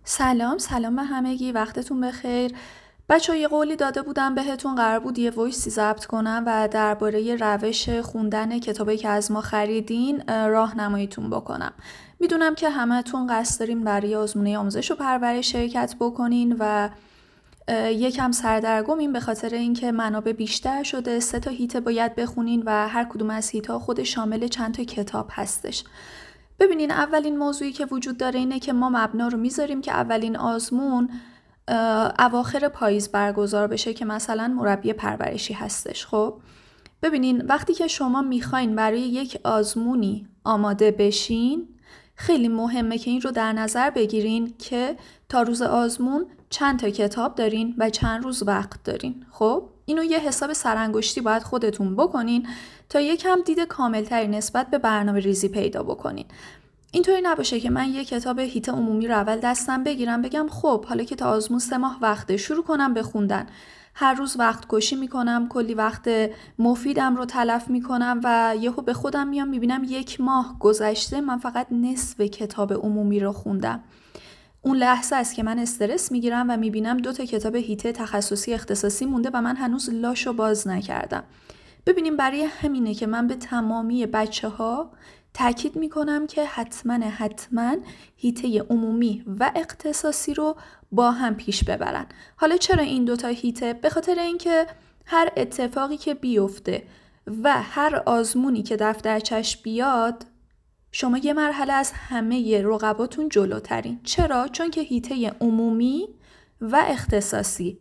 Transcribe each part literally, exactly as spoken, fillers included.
سلام سلام به همگی، وقتتون بخیر. بچه یه قولی داده بودم بهتون، قرار بود یه وایسی ضبط کنم و درباره روش خوندن کتابی که از ما خریدین راهنماییتون بکنم. میدونم که همتون قصد دارین برای آزمونه آموزش و پرورش شرکت بکنین و یکم سردرگمین به خاطر اینکه منابع بیشتر شده، سه تا هیته باید بخونین و هر کدوم از هیتا خود شامل چند تا کتاب هستش. ببینین، اولین موضوعی که وجود داره اینه که ما مبنا رو میذاریم که اولین آزمون اواخر پاییز برگزار بشه که مثلا مربی پرورشی هستش. خب ببینین، وقتی که شما میخواین برای یک آزمونی آماده بشین، خیلی مهمه که این رو در نظر بگیرین که تا روز آزمون چند تا کتاب دارین و چند روز وقت دارین. خب اینو یه حساب سرانگشتی باید خودتون بکنین تا یکم دید کاملتری نسبت به برنامه ریزی پیدا بکنین. اینطوری نباشه که من یه کتاب هیت عمومی رو اول دستم بگیرم بگم خب حالا که تا آزمون سه ماه وقته شروع کنم به خوندن، هر روز وقت کشی میکنم، کلی وقت مفیدم رو تلف میکنم و یهو به خودم میام میبینم یک ماه گذشته من فقط نصف کتاب عمومی رو خوندم. اون لحظه است که من استرس میگیرم و میبینم دو تا کتاب هیت تخصصی اختصاصی مونده و من هنوز لاشو باز نکردم. ببینیم، برای همینه که من به تمامی بچه ها تأکید میکنم که حتما حتما هیته عمومی و اختصاصی رو با هم پیش ببرن. حالا چرا این دوتا هیته؟ به خاطر اینکه هر اتفاقی که بیفته و هر آزمونی که دفترچش بیاد، شما یه مرحله از همه رقباتون جلوترین. چرا؟ چون که هیته عمومی و اختصاصی،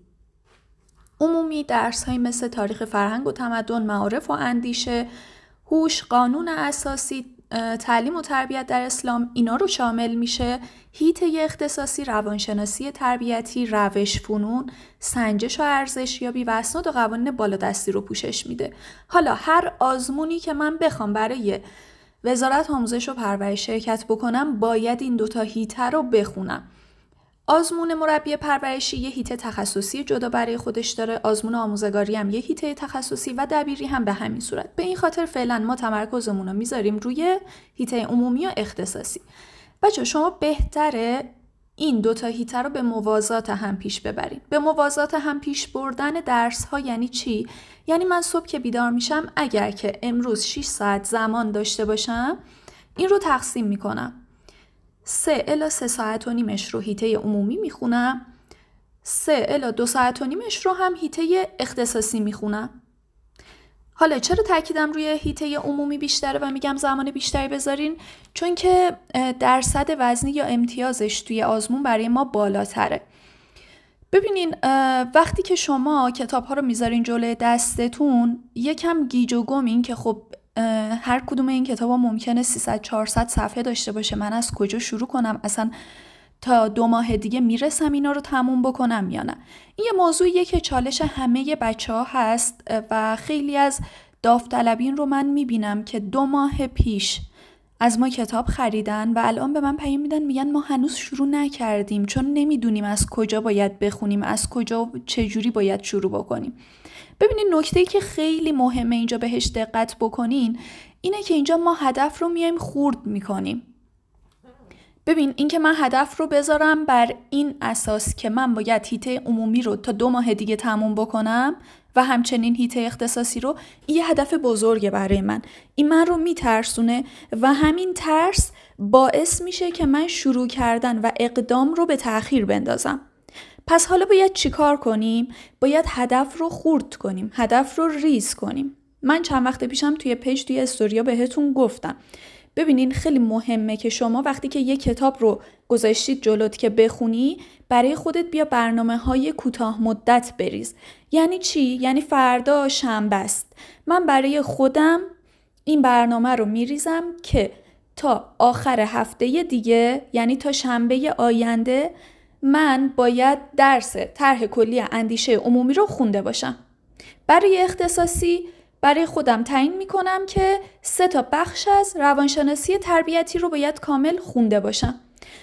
عمومی درس های مثل تاریخ فرهنگ و تمدن، معارف و اندیشه، هوش، قانون اساسی، تعلیم و تربیت در اسلام، اینا رو شامل میشه. هیته اختصاصی روانشناسی تربیتی، روش فنون، سنجش و ارزشیابی و اسناد و قوانین بالادستی رو پوشش میده. حالا هر آزمونی که من بخوام برای وزارت آموزش و پرورش شرکت بکنم باید این دوتا هیته رو بخونم. آزمون مربی پرورشی یه هیته تخصصی جدا برای خودش داره، آزمون آموزگاری هم یه هیته تخصصی و دبیری هم به همین صورت. به این خاطر فعلا ما تمرکزمون رو میذاریم روی هیته عمومی و اختصاصی. بچه شما بهتره این دوتا هیته رو به موازات هم پیش ببرین. به موازات هم پیش بردن درس ها یعنی چی؟ یعنی من صبح که بیدار میشم، اگر که امروز شش ساعت زمان داشته باشم، این رو تقسیم میکنم. سه الی سه ساعت و نیمش رو هیته عمومی میخونم، سه الی دو ساعت و نیمش رو هم هیته اختصاصی میخونم. حالا چرا تاکیدم روی هیته عمومی بیشتره و میگم زمان بیشتری بذارین؟ چون که درصد وزنی یا امتیازش توی آزمون برای ما بالاتره. ببینین، وقتی که شما کتاب ها رو میذارین جلوی دستتون، یکم گیج و گمین که خب هر کدوم این کتاب ها ممکنه سیصد چهارصد صفحه داشته باشه، من از کجا شروع کنم؟ اصلا تا دو ماه دیگه میرسم اینا رو تموم بکنم یا نه؟ این یه موضوعیه که چالش همه بچه ها هست و خیلی از داوطلبین رو من میبینم که دو ماه پیش از ما کتاب خریدن و الان به من پیام میدن میگن ما هنوز شروع نکردیم چون نمیدونیم از کجا باید بخونیم، از کجا و چجوری باید شروع بکنیم. ببینید، نکته‌ای که خیلی مهمه اینجا بهش دقت بکنین اینه که اینجا ما هدف رو میایم خورد میکنیم. ببین، این که من هدف رو بذارم بر این اساس که من باید هیته عمومی رو تا دو ماه دیگه تموم بکنم و همچنین هیته اختصاصی رو، این یه هدف بزرگه برای من. این من رو میترسونه و همین ترس باعث میشه که من شروع کردن و اقدام رو به تأخیر بندازم. پس حالا باید چی کار کنیم؟ باید هدف رو خورد کنیم، هدف رو ریز کنیم. من چند وقت پیشم توی پیج توی استوریا بهتون گفتم ببینین، خیلی مهمه که شما وقتی که یک کتاب رو گذاشتید جلوت که بخونی، برای خودت بیا برنامه های کوتاه مدت بریز. یعنی چی؟ یعنی فردا شنبه است، من برای خودم این برنامه رو میریزم که تا آخر هفته دیگه، یعنی تا شنبه آینده، من باید درس طرح کلی اندیشه عمومی رو خونده باشم. برای اختصاصی برای خودم تعیین میکنم که سه تا بخش از روانشناسی تربیتی رو باید کامل خونده باشم.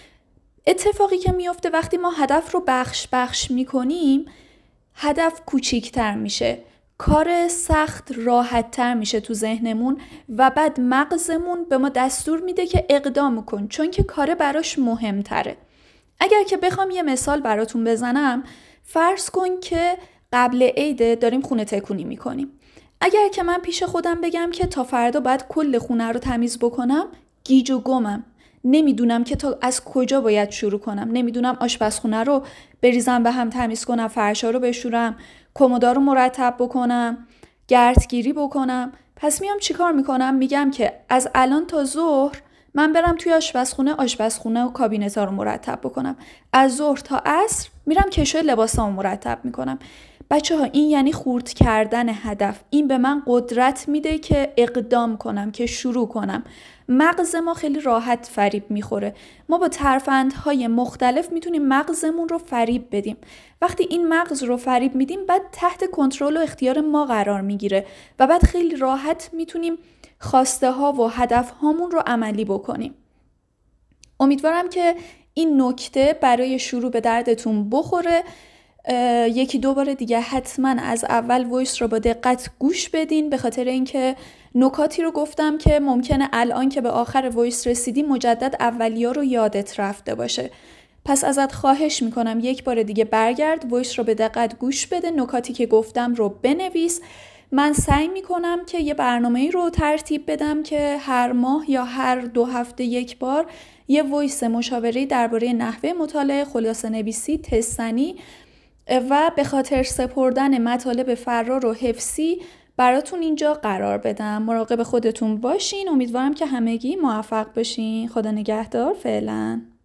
اتفاقی که میفته وقتی ما هدف رو بخش بخش میکنیم، هدف کوچیکتر میشه، کار سخت راحت تر میشه تو ذهنمون و بعد مغزمون به ما دستور میده که اقدام کن، چون که کار براش مهمتره. اگر که بخوام یه مثال براتون بزنم، فرض کن که قبل عید داریم خونه تکونی میکنیم. اگر که من پیش خودم بگم که تا فردا باید کل خونه رو تمیز بکنم، گیج و گمم. نمیدونم که تا از کجا باید شروع کنم. نمیدونم آشپزخونه رو بریزم به هم تمیز کنم، فرشا رو بشورم، کمودا رو مرتب بکنم، گردگیری بکنم. پس میام چیکار میکنم؟ میگم که از الان تا ظهر من برم توی آشپزخونه آشپزخونه و کابینت‌ها رو مرتب بکنم. از ظهر تا عصر میرم کشوی لباسامو مرتب میکنم. بچه‌ها این یعنی خورد کردن هدف. این به من قدرت میده که اقدام کنم، که شروع کنم. مغز ما خیلی راحت فریب میخوره. ما با ترفندهای مختلف میتونیم مغزمون رو فریب بدیم. وقتی این مغز رو فریب میدیم، بعد تحت کنترل و اختیار ما قرار میگیره و بعد خیلی راحت میتونیم خواسته ها و هدف هامون رو عملی بکنیم. امیدوارم که این نکته برای شروع به دردتون بخوره. یکی دو بار دیگه حتما از اول وایس رو با دقت گوش بدین، به خاطر اینکه نکاتی رو گفتم که ممکنه الان که به آخر وایس رسیدی مجدد اولیا رو یادت رفته باشه. پس ازت خواهش میکنم یک بار دیگه برگرد، وایس رو به دقت گوش بده، نکاتی که گفتم رو بنویس. من سعی میکنم که یه برنامه‌ای رو ترتیب بدم که هر ماه یا هر دو هفته یک بار یه وایس مشاوره‌ای درباره نحوه مطالعه، خلاصه نویسی، تستنی و به خاطر سپردن مطالب فرار و حفظی براتون اینجا قرار بدم. مراقب خودتون باشین. امیدوارم که همگی موفق باشین. خدا نگهدار. فعلا.